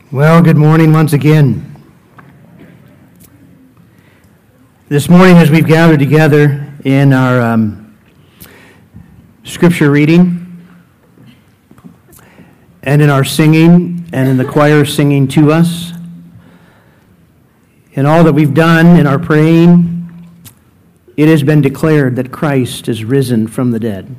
Well, good morning once again. This morning, as we've gathered together in our scripture reading and in our singing and in the choir singing to us, in all that we've done in our praying, it has been declared that Christ is risen from the dead.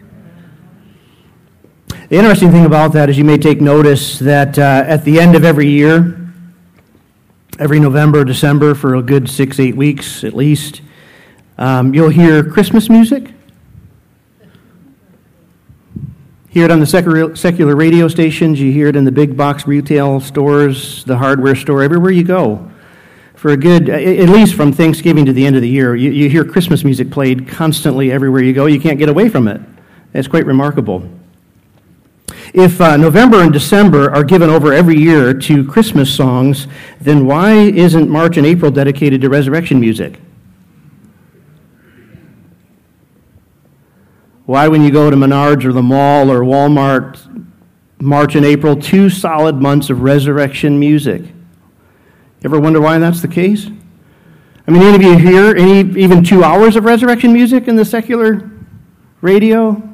The interesting thing about that is you may take notice that at the end of every year, every November, December, for a good 6-8 weeks at least, you'll hear Christmas music. Hear it on the secular radio stations. You hear it in the big box retail stores, the hardware store, everywhere you go. For a good, at least from Thanksgiving to the end of the year, you hear Christmas music played constantly everywhere you go. You can't get away from it. It's quite remarkable. If November and December are given over every year to Christmas songs, then why isn't March and April dedicated to resurrection music? Why, when you go to Menards or the mall or Walmart, March and April, 2 solid months of resurrection music? Ever wonder why that's the case? I mean, any of you hear even 2 hours of resurrection music in the secular radio?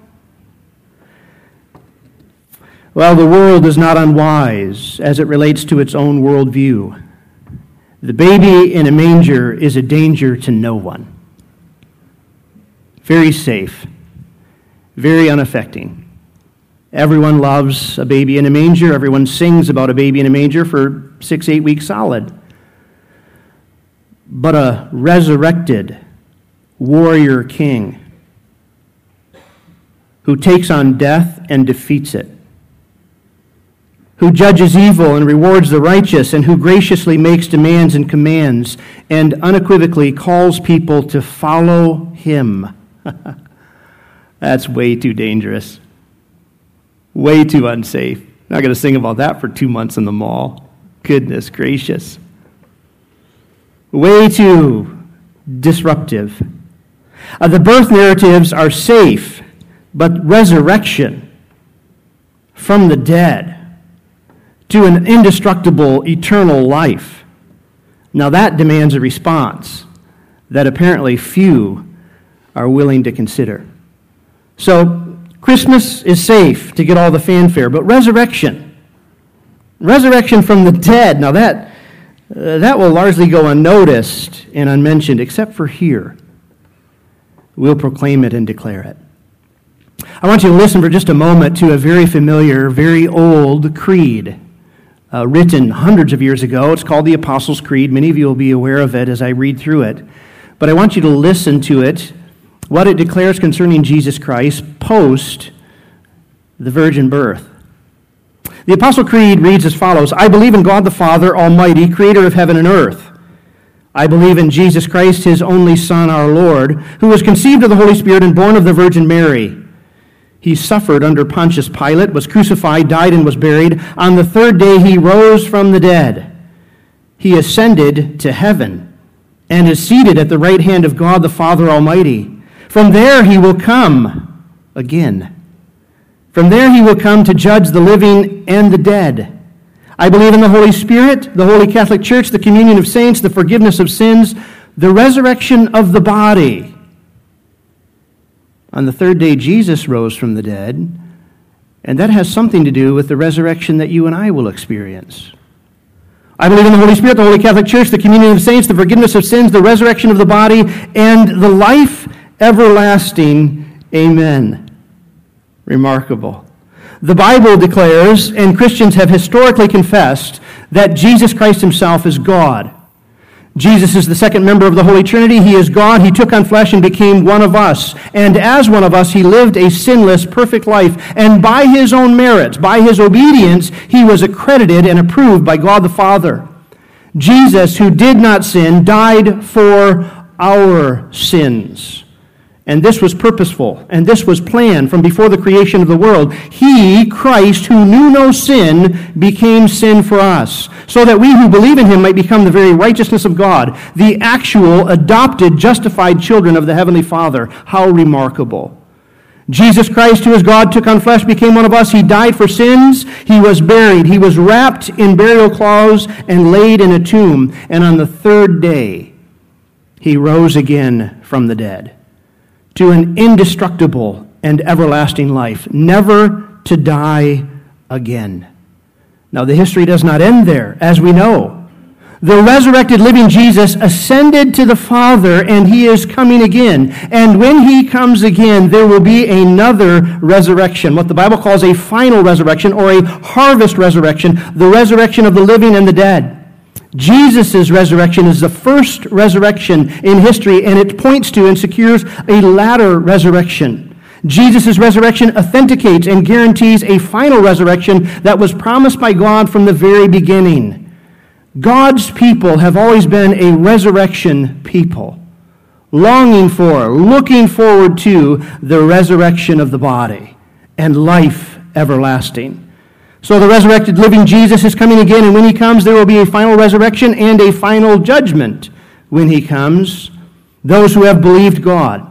Well, the world is not unwise as it relates to its own worldview. The baby in a manger is a danger to no one. Very safe, very unaffecting. Everyone loves a baby in a manger. Everyone sings about a baby in a manger for 6-8 weeks solid. But a resurrected warrior king who takes on death and defeats it, who judges evil and rewards the righteous, and who graciously makes demands and commands, and unequivocally calls people to follow him. That's way too dangerous. Way too unsafe. Not going to sing about that for 2 months in the mall. Goodness gracious. Way too disruptive. The birth narratives are safe, but resurrection from the dead to an indestructible, eternal life. Now that demands a response that apparently few are willing to consider. So, Christmas is safe to get all the fanfare, but resurrection from the dead, now that will largely go unnoticed and unmentioned, except for here. We'll proclaim it and declare it. I want you to listen for just a moment to a very familiar, very old creed, written hundreds of years ago. It's called the Apostles' Creed. Many of you will be aware of it as I read through it. But I want you to listen to it, what it declares concerning Jesus Christ post the virgin birth. The Apostles' Creed reads as follows: I believe in God the Father Almighty, creator of heaven and earth. I believe in Jesus Christ, his only Son, our Lord, who was conceived of the Holy Spirit and born of the Virgin Mary. He suffered under Pontius Pilate, was crucified, died, and was buried. On the third day he rose from the dead. He ascended to heaven and is seated at the right hand of God the Father Almighty. From there he will come again. From there he will come to judge the living and the dead. I believe in the Holy Spirit, the Holy Catholic Church, the communion of saints, the forgiveness of sins, the resurrection of the body. On the third day, Jesus rose from the dead, and that has something to do with the resurrection that you and I will experience. I believe in the Holy Spirit, the Holy Catholic Church, the communion of saints, the forgiveness of sins, the resurrection of the body, and the life everlasting. Amen. Remarkable. The Bible declares, and Christians have historically confessed, that Jesus Christ himself is God. Jesus is the second member of the Holy Trinity. He is God. He took on flesh and became one of us. And as one of us, he lived a sinless, perfect life. And by his own merits, by his obedience, he was accredited and approved by God the Father. Jesus, who did not sin, died for our sins. And this was purposeful, and this was planned from before the creation of the world. He, Christ, who knew no sin, became sin for us, so that we who believe in him might become the very righteousness of God, the actual, adopted, justified children of the Heavenly Father. How remarkable. Jesus Christ, who is God, took on flesh, became one of us. He died for sins. He was buried. He was wrapped in burial clothes and laid in a tomb. And on the third day, he rose again from the dead to an indestructible and everlasting life, never to die again. Now, the history does not end there, as we know. The resurrected living Jesus ascended to the Father, and he is coming again. And when he comes again, there will be another resurrection, what the Bible calls a final resurrection or a harvest resurrection, the resurrection of the living and the dead. Jesus' resurrection is the first resurrection in history, and it points to and secures a latter resurrection. Jesus' resurrection authenticates and guarantees a final resurrection that was promised by God from the very beginning. God's people have always been a resurrection people, longing for, looking forward to the resurrection of the body and life everlasting. So the resurrected living Jesus is coming again, and when he comes, there will be a final resurrection and a final judgment when he comes. Those who have believed God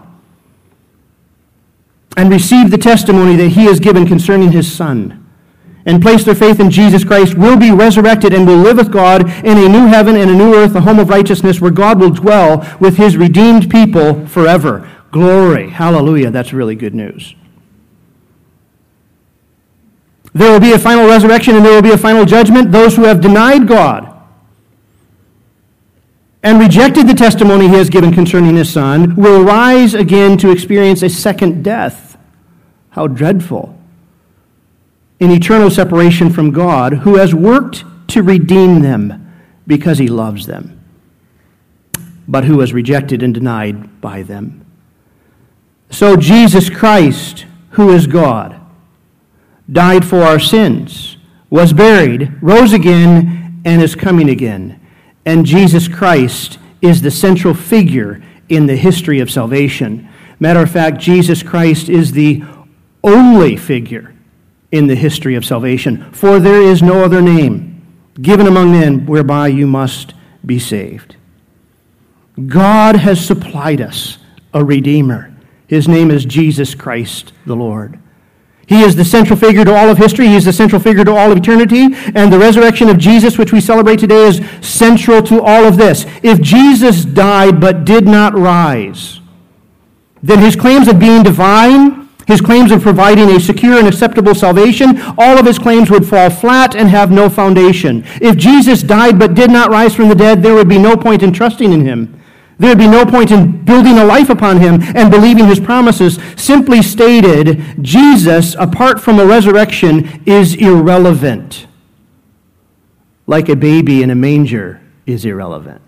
and received the testimony that he has given concerning his Son and place their faith in Jesus Christ will be resurrected and will live with God in a new heaven and a new earth, a home of righteousness where God will dwell with his redeemed people forever. Glory. Hallelujah. That's really good news. There will be a final resurrection and there will be a final judgment. Those who have denied God and rejected the testimony he has given concerning his Son will rise again to experience a second death. How dreadful. In eternal separation from God, who has worked to redeem them because he loves them, but who was rejected and denied by them. So Jesus Christ, who is God, died for our sins, was buried, rose again, and is coming again. And Jesus Christ is the central figure in the history of salvation. Matter of fact, Jesus Christ is the only figure in the history of salvation. For there is no other name given among men whereby you must be saved. God has supplied us a Redeemer. His name is Jesus Christ the Lord. He is the central figure to all of history. He is the central figure to all of eternity. And the resurrection of Jesus, which we celebrate today, is central to all of this. If Jesus died but did not rise, then his claims of being divine, his claims of providing a secure and acceptable salvation, all of his claims would fall flat and have no foundation. If Jesus died but did not rise from the dead, there would be no point in trusting in him. There would be no point in building a life upon him and believing his promises. Simply stated, Jesus, apart from a resurrection, is irrelevant. Like a baby in a manger is irrelevant.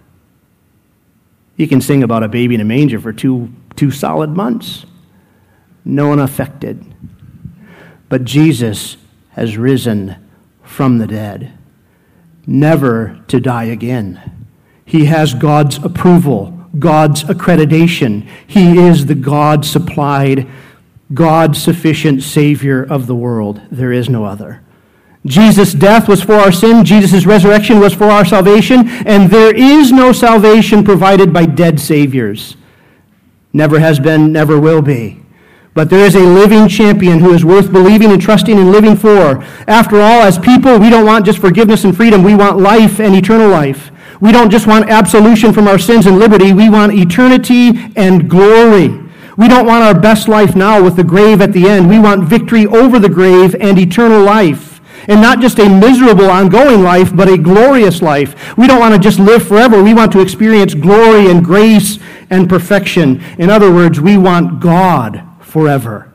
You can sing about a baby in a manger for two solid months. No one affected. But Jesus has risen from the dead, never to die again. He has God's approval, God's accreditation. He is the God-supplied, God-sufficient Savior of the world. There is no other. Jesus' death was for our sin. Jesus' resurrection was for our salvation. And there is no salvation provided by dead saviors. Never has been, never will be. But there is a living champion who is worth believing and trusting and living for. After all, as people, we don't want just forgiveness and freedom. We want life and eternal life. We don't just want absolution from our sins and liberty. We want eternity and glory. We don't want our best life now with the grave at the end. We want victory over the grave and eternal life. And not just a miserable ongoing life, but a glorious life. We don't want to just live forever. We want to experience glory and grace and perfection. In other words, we want God forever.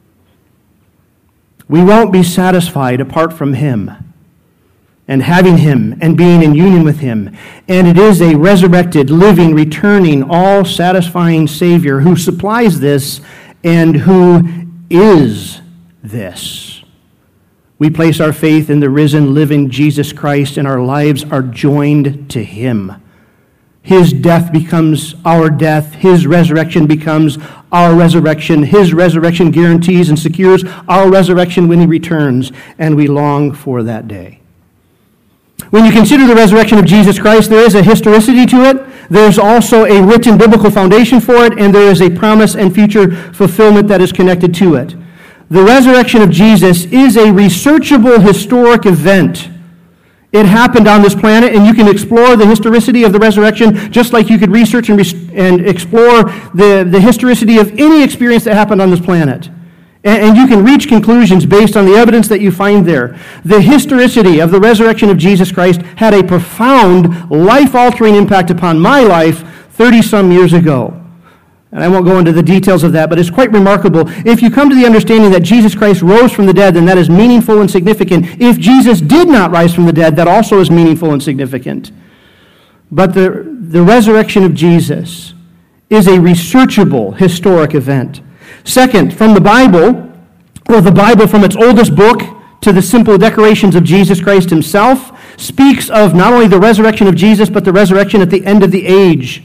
We won't be satisfied apart from him and having him and being in union with him. And it is a resurrected, living, returning, all-satisfying Savior who supplies this and who is this. We place our faith in the risen, living Jesus Christ, and our lives are joined to him. His death becomes our death. His resurrection becomes our resurrection. His resurrection guarantees and secures our resurrection when he returns, and we long for that day. When you consider the resurrection of Jesus Christ, there is a historicity to it. There's also a written biblical foundation for it, and there is a promise and future fulfillment that is connected to it. The resurrection of Jesus is a researchable historic event. It happened on this planet, and you can explore the historicity of the resurrection just like you could research and explore the historicity of any experience that happened on this planet. And you can reach conclusions based on the evidence that you find there. The historicity of the resurrection of Jesus Christ had a profound, life-altering impact upon my life 30-some years ago. And I won't go into the details of that, but it's quite remarkable. If you come to the understanding that Jesus Christ rose from the dead, then that is meaningful and significant. If Jesus did not rise from the dead, that also is meaningful and significant. But the resurrection of Jesus is a researchable historic event. Second, from the Bible, or the Bible from its oldest book to the simple declarations of Jesus Christ himself, speaks of not only the resurrection of Jesus, but the resurrection at the end of the age.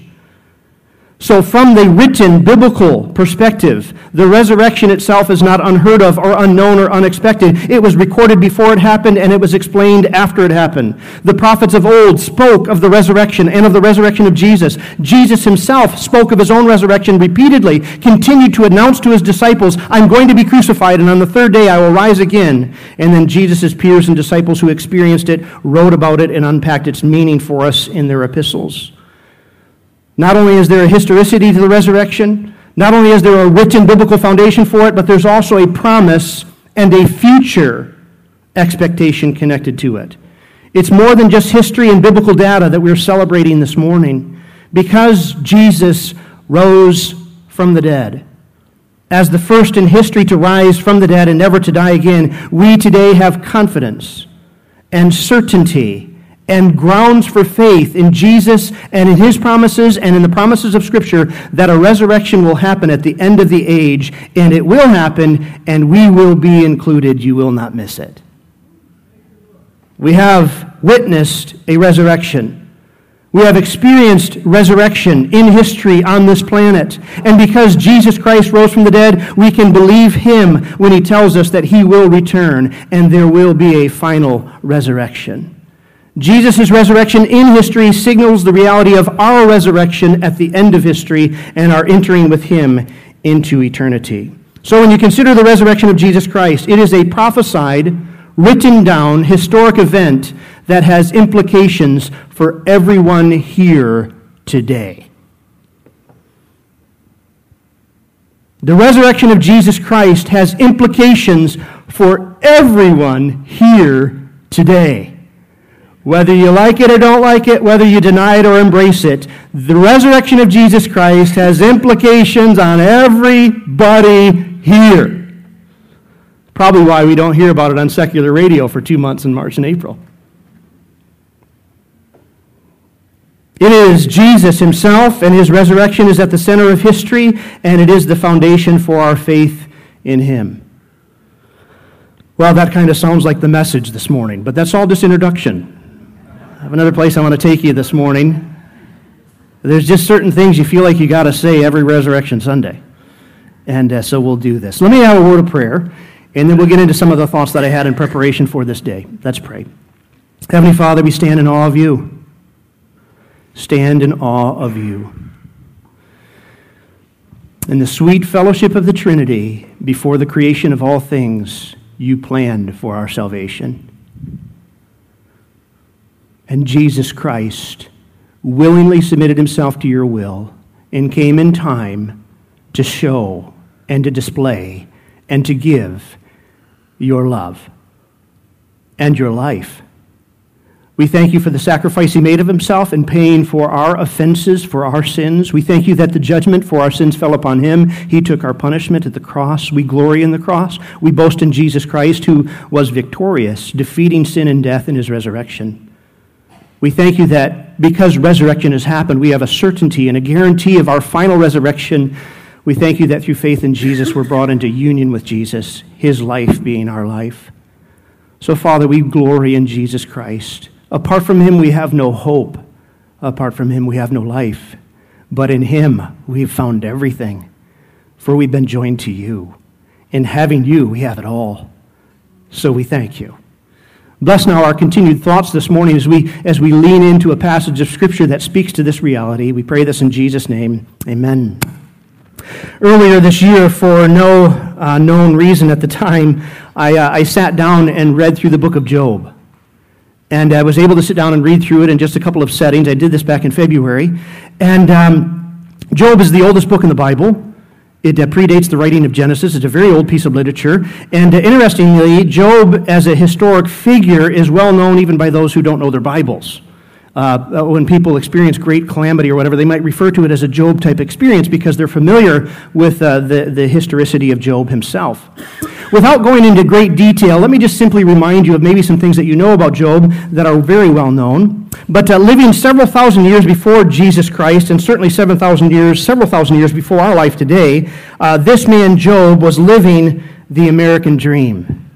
So from the written biblical perspective, the resurrection itself is not unheard of or unknown or unexpected. It was recorded before it happened, and it was explained after it happened. The prophets of old spoke of the resurrection and of the resurrection of Jesus. Jesus himself spoke of his own resurrection repeatedly, continued to announce to his disciples, I'm going to be crucified, and on the third day I will rise again. And then Jesus' peers and disciples who experienced it wrote about it and unpacked its meaning for us in their epistles. Not only is there a historicity to the resurrection, not only is there a written biblical foundation for it, but there's also a promise and a future expectation connected to it. It's more than just history and biblical data that we're celebrating this morning. Because Jesus rose from the dead, as the first in history to rise from the dead and never to die again, we today have confidence and certainty and grounds for faith in Jesus and in his promises and in the promises of Scripture that a resurrection will happen at the end of the age, and it will happen, and we will be included. You will not miss it. We have witnessed a resurrection. We have experienced resurrection in history on this planet. And because Jesus Christ rose from the dead, we can believe him when he tells us that he will return, and there will be a final resurrection. Jesus' resurrection in history signals the reality of our resurrection at the end of history and our entering with him into eternity. So when you consider the resurrection of Jesus Christ, it is a prophesied, written down, historic event that has implications for everyone here today. The resurrection of Jesus Christ has implications for everyone here today. Whether you like it or don't like it, whether you deny it or embrace it, the resurrection of Jesus Christ has implications on everybody here. Probably why we don't hear about it on secular radio for 2 months in March and April. It is Jesus himself, and his resurrection is at the center of history, and it is the foundation for our faith in him. Well, that kind of sounds like the message this morning, but that's all just introduction. I have another place I want to take you this morning. There's just certain things you feel like you got to say every Resurrection Sunday. And so we'll do this. Let me have a word of prayer, and then we'll get into some of the thoughts that I had in preparation for this day. Let's pray. Heavenly Father, we stand in awe of you. Stand in awe of you. In the sweet fellowship of the Trinity, before the creation of all things, you planned for our salvation. And Jesus Christ willingly submitted himself to your will and came in time to show and to display and to give your love and your life. We thank you for the sacrifice he made of himself in paying for our offenses, for our sins. We thank you that the judgment for our sins fell upon him. He took our punishment at the cross. We glory in the cross. We boast in Jesus Christ, who was victorious, defeating sin and death in his resurrection. We thank you that because resurrection has happened, we have a certainty and a guarantee of our final resurrection. We thank you that through faith in Jesus, we're brought into union with Jesus, his life being our life. So, Father, we glory in Jesus Christ. Apart from him, we have no hope. Apart from him, we have no life. But in him, we've found everything, for we've been joined to you. In having you, we have it all. So we thank you. Bless now our continued thoughts this morning as we lean into a passage of Scripture that speaks to this reality. We pray this in Jesus' name. Amen. Earlier this year, for no known reason at the time, I sat down and read through the book of Job. And I was able to sit down and read through it in just a couple of settings. I did this back in February. And Job is the oldest book in the Bible. It predates the writing of Genesis. It's a very old piece of literature. And interestingly, Job as a historic figure is well known even by those who don't know their Bibles. When people experience great calamity or whatever, they might refer to it as a Job-type experience because they're familiar with the historicity of Job himself. Without going into great detail, let me just simply remind you of maybe some things that you know about Job that are very well known. But living several thousand years before Jesus Christ, and certainly several thousand years before our life today, this man Job was living the American dream.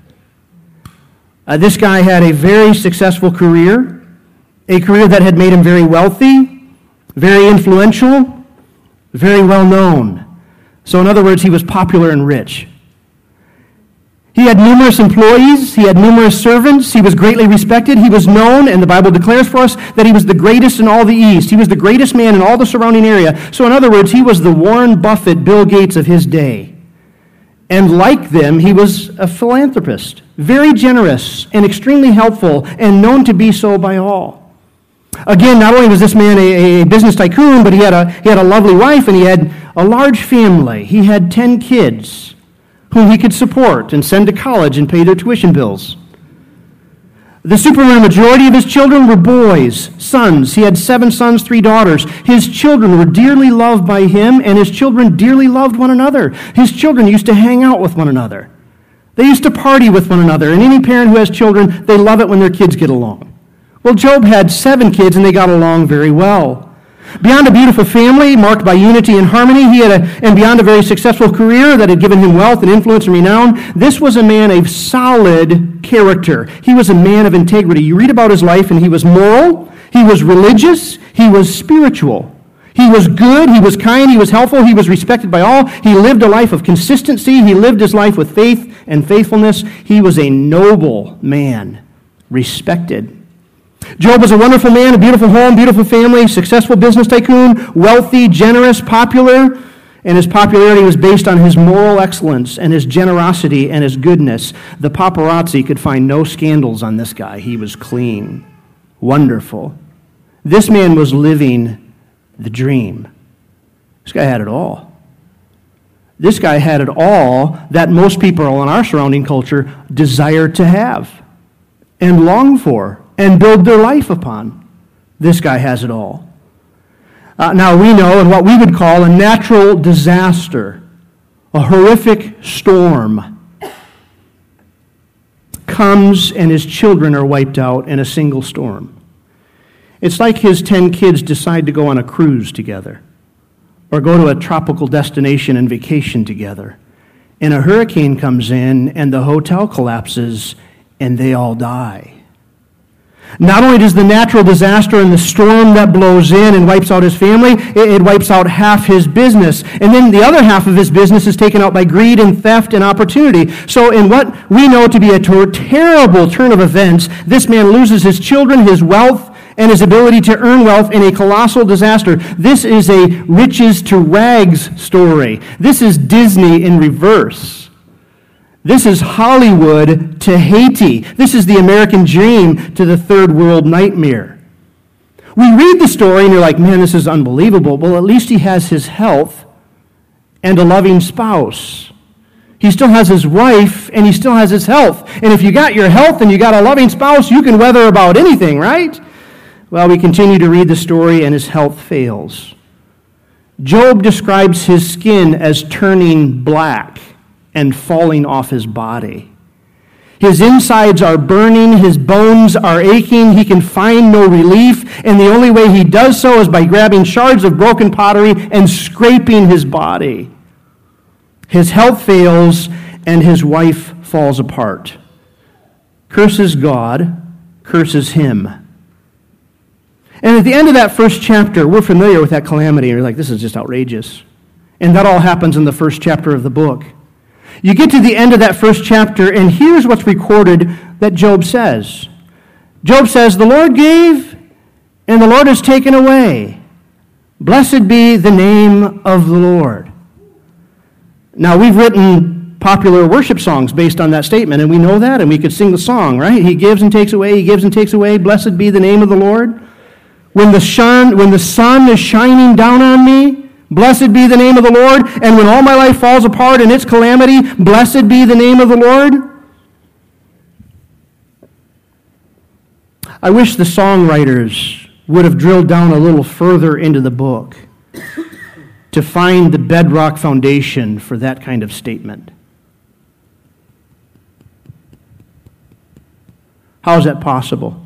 This guy had a very successful career. A career that had made him very wealthy, very influential, very well known. So in other words, he was popular and rich. He had numerous employees, he had numerous servants, he was greatly respected, he was known, and the Bible declares for us that he was the greatest in all the East. He was the greatest man in all the surrounding area. So in other words, he was the Warren Buffett, Bill Gates of his day. And like them, he was a philanthropist, very generous and extremely helpful, and known to be so by all. Again, not only was this man a business tycoon, but he had a lovely wife and he had a large family. He had 10 kids whom he could support and send to college and pay their tuition bills. The superman majority of his children were boys, sons. He had 7 sons, 3 daughters. His children were dearly loved by him, and his children dearly loved one another. His children used to hang out with one another. They used to party with one another, and any parent who has children, they love it when their kids get along. Well, Job had 7 kids, and they got along very well. Beyond a beautiful family marked by unity and harmony, and beyond a very successful career that had given him wealth and influence and renown, this was a man of solid character. He was a man of integrity. You read about his life, and he was moral, he was religious, he was spiritual. He was good, he was kind, he was helpful, he was respected by all. He lived a life of consistency. He lived his life with faith and faithfulness. He was a noble man, respected. Job was a wonderful man, a beautiful home, beautiful family, successful business tycoon, wealthy, generous, popular, and his popularity was based on his moral excellence and his generosity and his goodness. The paparazzi could find no scandals on this guy. He was clean, wonderful. This man was living the dream. This guy had it all. This guy had it all that most people in our surrounding culture desire to have and long for and build their life upon. This guy has it all. Now we know in what we would call a natural disaster, a horrific storm, comes and his children are wiped out in a single storm. It's like his 10 kids decide to go on a cruise together or go to a tropical destination and vacation together. And a hurricane comes in and the hotel collapses and they all die. Not only does the natural disaster and the storm that blows in and wipes out his family, it wipes out half his business. And then the other half of his business is taken out by greed and theft and opportunity. So in what we know to be a terrible turn of events, this man loses his children, his wealth, and his ability to earn wealth in a colossal disaster. This is a riches to rags story. This is Disney in reverse. This is Hollywood to Haiti. This is the American dream to the third world nightmare. We read the story and you're like, man, this is unbelievable. Well, at least he has his health and a loving spouse. He still has his wife and he still has his health. And if you got your health and you got a loving spouse, you can weather about anything, right? Well, we continue to read the story and his health fails. Job describes his skin as turning black and falling off his body. His insides are burning, his bones are aching, he can find no relief, and the only way he does so is by grabbing shards of broken pottery and scraping his body. His health fails, and his wife falls apart. Curses God, curses him. And at the end of that first chapter, we're familiar with that calamity, and you're like, this is just outrageous. And that all happens in the first chapter of the book. You get to the end of that first chapter, and here's what's recorded that Job says. Job says, the Lord gave, and the Lord has taken away. Blessed be the name of the Lord. Now, we've written popular worship songs based on that statement, and we know that, and we could sing the song, right? He gives and takes away, he gives and takes away. Blessed be the name of the Lord. When the sun is shining down on me, blessed be the name of the Lord. And when all my life falls apart in its calamity, blessed be the name of the Lord. I wish the songwriters would have drilled down a little further into the book to find the bedrock foundation for that kind of statement. How is that possible?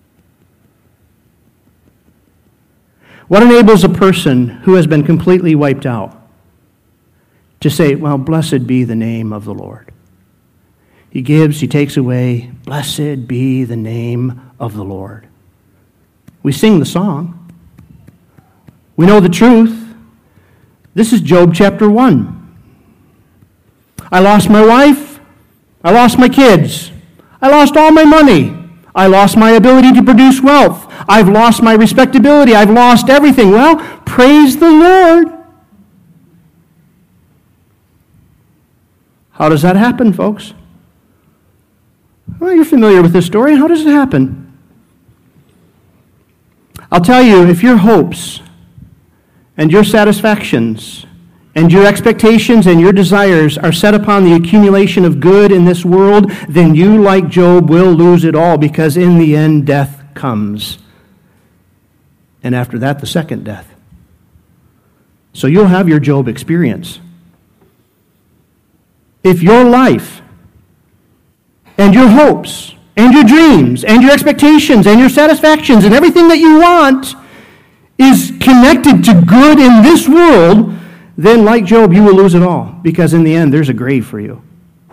What enables a person who has been completely wiped out to say, well, blessed be the name of the Lord? He gives, he takes away. Blessed be the name of the Lord. We sing the song. We know the truth. This is Job chapter 1. I lost my wife. I lost my kids. I lost all my money. I lost my ability to produce wealth. I've lost my respectability. I've lost everything. Well, praise the Lord. How does that happen, folks? Well, you're familiar with this story. How does it happen? I'll tell you, if your hopes and your satisfactions and your expectations and your desires are set upon the accumulation of good in this world, then you, like Job, will lose it all, because in the end, death comes. And after that, the second death. So you'll have your Job experience. If your life and your hopes and your dreams and your expectations and your satisfactions and everything that you want is connected to good in this world, then like Job, you will lose it all, because in the end, there's a grave for you.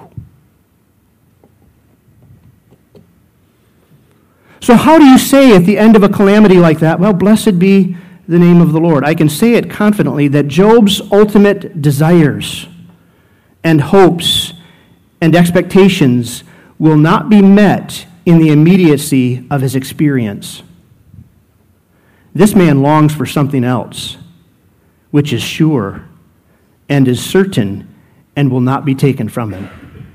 So how do you say at the end of a calamity like that, well, blessed be the name of the Lord? I can say it confidently that Job's ultimate desires and hopes and expectations will not be met in the immediacy of his experience. This man longs for something else, which is sure and is certain and will not be taken from him.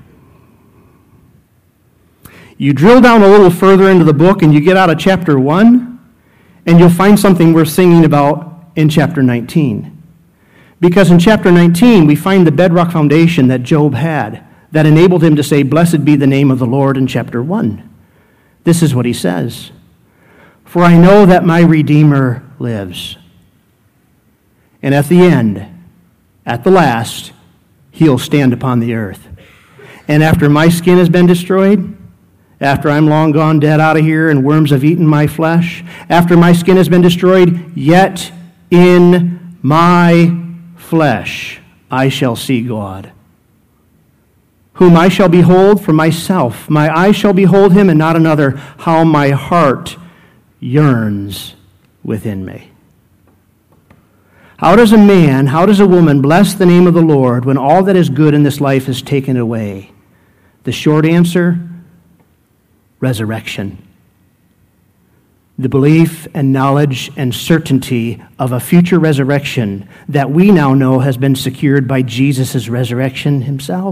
You drill down a little further into the book and you get out of chapter 1, and you'll find something worth singing about in chapter 19. Because in chapter 19, we find the bedrock foundation that Job had that enabled him to say, blessed be the name of the Lord in chapter 1. This is what he says. For I know that my Redeemer lives. And at the end, at the last, he'll stand upon the earth. And after my skin has been destroyed, after I'm long gone dead out of here and worms have eaten my flesh, after my skin has been destroyed, yet in my flesh I shall see God, whom I shall behold for myself. My eyes shall behold him and not another. How my heart yearns within me. How does a man, how does a woman bless the name of the Lord when all that is good in this life is taken away? The short answer, resurrection. The belief and knowledge and certainty of a future resurrection that we now know has been secured by Jesus' resurrection himself.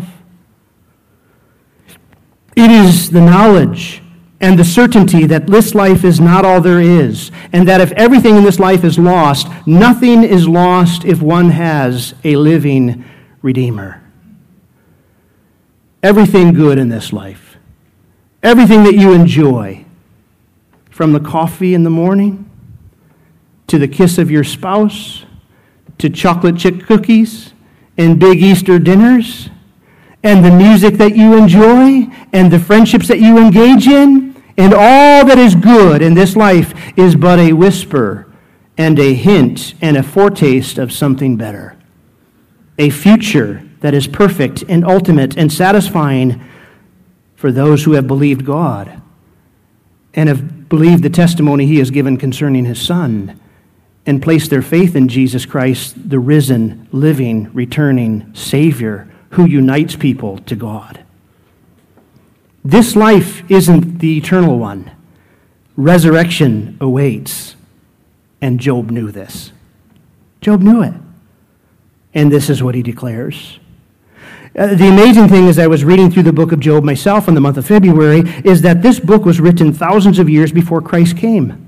It is the knowledge and the certainty that this life is not all there is, and that if everything in this life is lost, nothing is lost if one has a living Redeemer. Everything good in this life, everything that you enjoy, from the coffee in the morning, to the kiss of your spouse, to chocolate chip cookies and big Easter dinners, and the music that you enjoy, and the friendships that you engage in, and all that is good in this life is but a whisper and a hint and a foretaste of something better. A future that is perfect and ultimate and satisfying for those who have believed God and have believed the testimony he has given concerning his Son and placed their faith in Jesus Christ, the risen, living, returning Savior who unites people to God. This life isn't the eternal one. Resurrection awaits. And Job knew this. Job knew it. And this is what he declares. The amazing thing as I was reading through the book of Job myself in the month of February is that this book was written thousands of years before Christ came.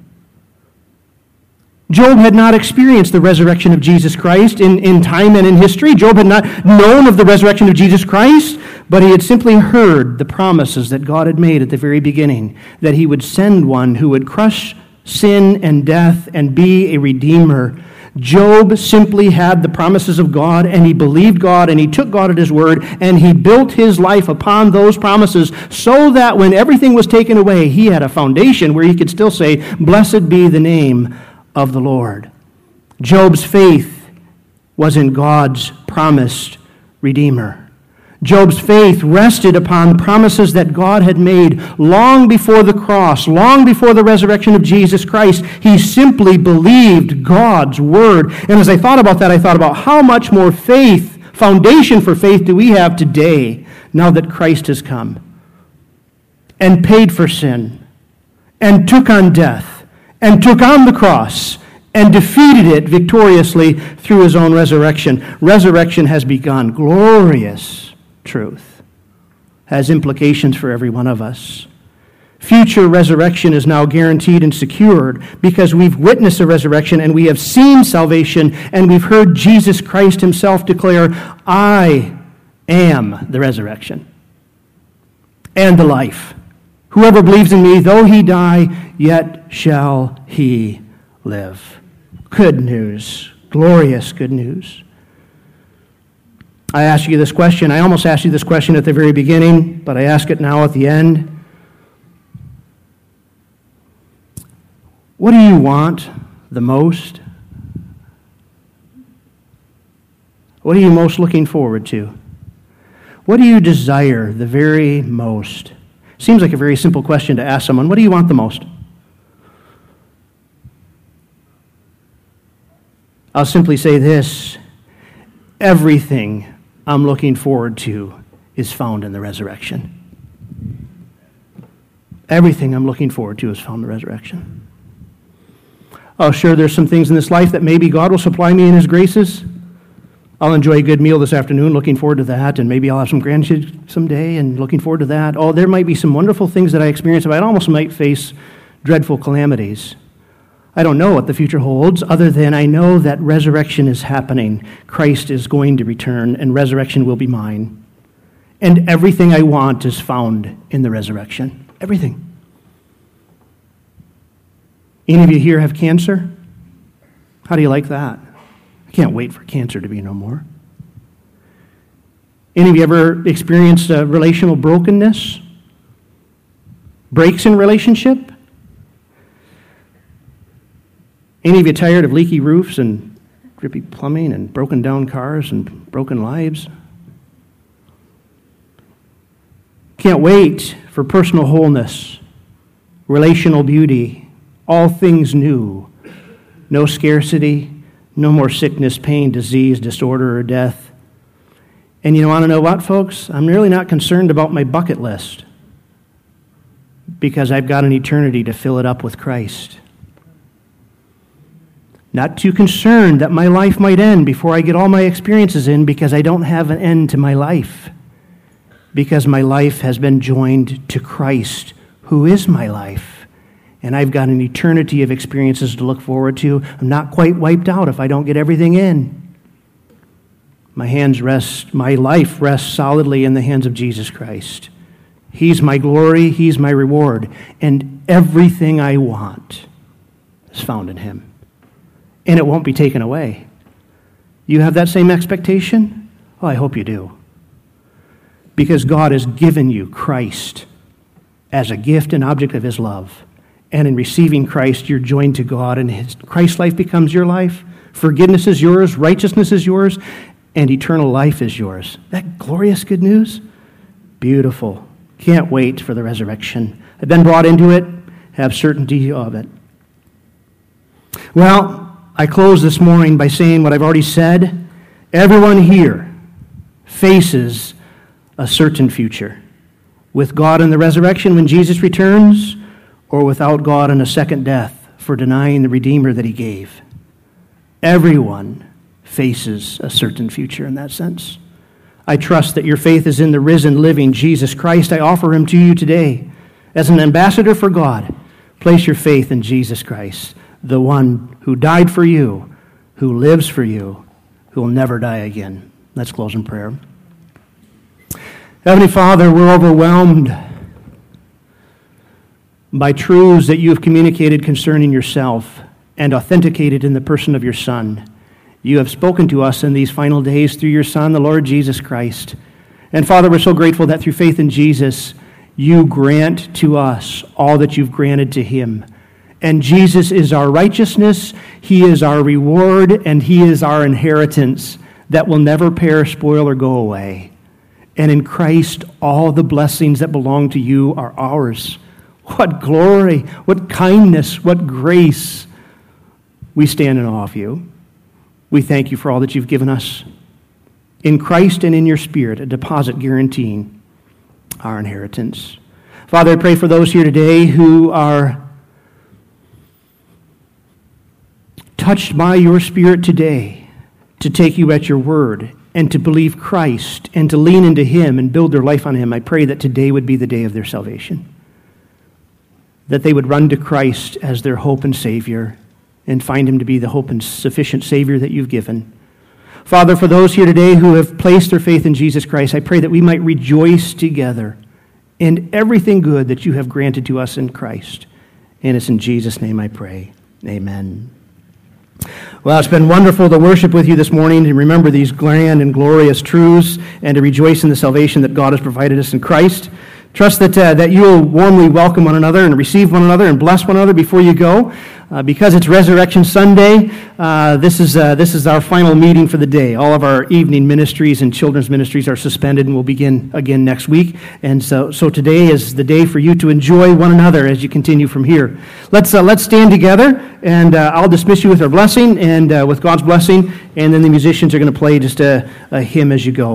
Job had not experienced the resurrection of Jesus Christ in time and in history. Job had not known of the resurrection of Jesus Christ, but he had simply heard the promises that God had made at the very beginning, that he would send one who would crush sin and death and be a redeemer. Job simply had the promises of God, and he believed God, and he took God at his word, and he built his life upon those promises so that when everything was taken away, he had a foundation where he could still say, "Blessed be the name of the Lord." Job's faith was in God's promised Redeemer. Job's faith rested upon promises that God had made long before the cross, long before the resurrection of Jesus Christ. He simply believed God's word. And as I thought about that, I thought about how much more faith, foundation for faith, do we have today now that Christ has come and paid for sin and took on death and took on the cross and defeated it victoriously through his own resurrection. Resurrection has begun. Glorious truth. Has implications for every one of us. Future resurrection is now guaranteed and secured because we've witnessed a resurrection and we have seen salvation and we've heard Jesus Christ himself declare, "I am the resurrection and the life. Whoever believes in me, though he die, yet shall he live." Good news. Glorious good news. I asked you this question. I almost asked you this question at the very beginning, but I ask it now at the end. What do you want the most? What are you most looking forward to? What do you desire the very most? Seems like a very simple question to ask someone. What do you want the most? I'll simply say this. Everything I'm looking forward to is found in the resurrection. Everything I'm looking forward to is found in the resurrection. Oh, sure, there's some things in this life that maybe God will supply me in his graces. I'll enjoy a good meal this afternoon, looking forward to that, and maybe I'll have some grandkids someday and looking forward to that. Oh, there might be some wonderful things that I experience, but I almost might face dreadful calamities. I don't know what the future holds, other than I know that resurrection is happening. Christ is going to return, and resurrection will be mine. And everything I want is found in the resurrection. Everything. Any of you here have cancer? How do you like that? I can't wait for cancer to be no more. Any of you ever experienced relational brokenness? Breaks in relationship? Any of you tired of leaky roofs and drippy plumbing and broken down cars and broken lives? Can't wait for personal wholeness, relational beauty, all things new. No scarcity, no more sickness, pain, disease, disorder, or death. And you want to know what, folks? I'm really not concerned about my bucket list because I've got an eternity to fill it up with Christ. Not too concerned that my life might end before I get all my experiences in because I don't have an end to my life. Because my life has been joined to Christ, who is my life. And I've got an eternity of experiences to look forward to. I'm not quite wiped out if I don't get everything in. My life rests solidly in the hands of Jesus Christ. He's my glory, he's my reward. And everything I want is found in him. And it won't be taken away. You have that same expectation? Oh, I hope you do. Because God has given you Christ as a gift and object of his love. And in receiving Christ, you're joined to God, and his Christ's life becomes your life. Forgiveness is yours, righteousness is yours, and eternal life is yours. That glorious good news? Beautiful. Can't wait for the resurrection. I've been brought into it, have certainty of it. Well, I close this morning by saying what I've already said. Everyone here faces a certain future. With God in the resurrection when Jesus returns, or without God in a second death for denying the Redeemer that he gave. Everyone faces a certain future in that sense. I trust that your faith is in the risen, living Jesus Christ. I offer him to you today. As an ambassador for God, place your faith in Jesus Christ, the one who died for you, who lives for you, who will never die again. Let's close in prayer. Heavenly Father, we're overwhelmed by truths that you have communicated concerning yourself and authenticated in the person of your Son. You have spoken to us in these final days through your Son, the Lord Jesus Christ. And Father, we're so grateful that through faith in Jesus, you grant to us all that you've granted to him. And Jesus is our righteousness, he is our reward, and he is our inheritance that will never perish, spoil, or go away. And in Christ, all the blessings that belong to you are ours. What glory, what kindness, what grace. We stand in awe of you. We thank you for all that you've given us. In Christ and in your Spirit, a deposit guaranteeing our inheritance. Father, I pray for those here today who are touched by your Spirit today to take you at your word and to believe Christ and to lean into him and build their life on him. I pray that today would be the day of their salvation, that they would run to Christ as their hope and Savior and find him to be the hope and sufficient Savior that you've given. Father, for those here today who have placed their faith in Jesus Christ, I pray that we might rejoice together in everything good that you have granted to us in Christ. And it's in Jesus' name I pray. Amen. Well, it's been wonderful to worship with you this morning and remember these grand and glorious truths and to rejoice in the salvation that God has provided us in Christ. Trust that you will warmly welcome one another and receive one another and bless one another before you go. Because it's Resurrection Sunday, this is our final meeting for the day. All of our evening ministries and children's ministries are suspended and will begin again next week. And so today is the day for you to enjoy one another as you continue from here. Let's stand together, and I'll dismiss you with our blessing and with God's blessing, and then the musicians are going to play just a hymn as you go.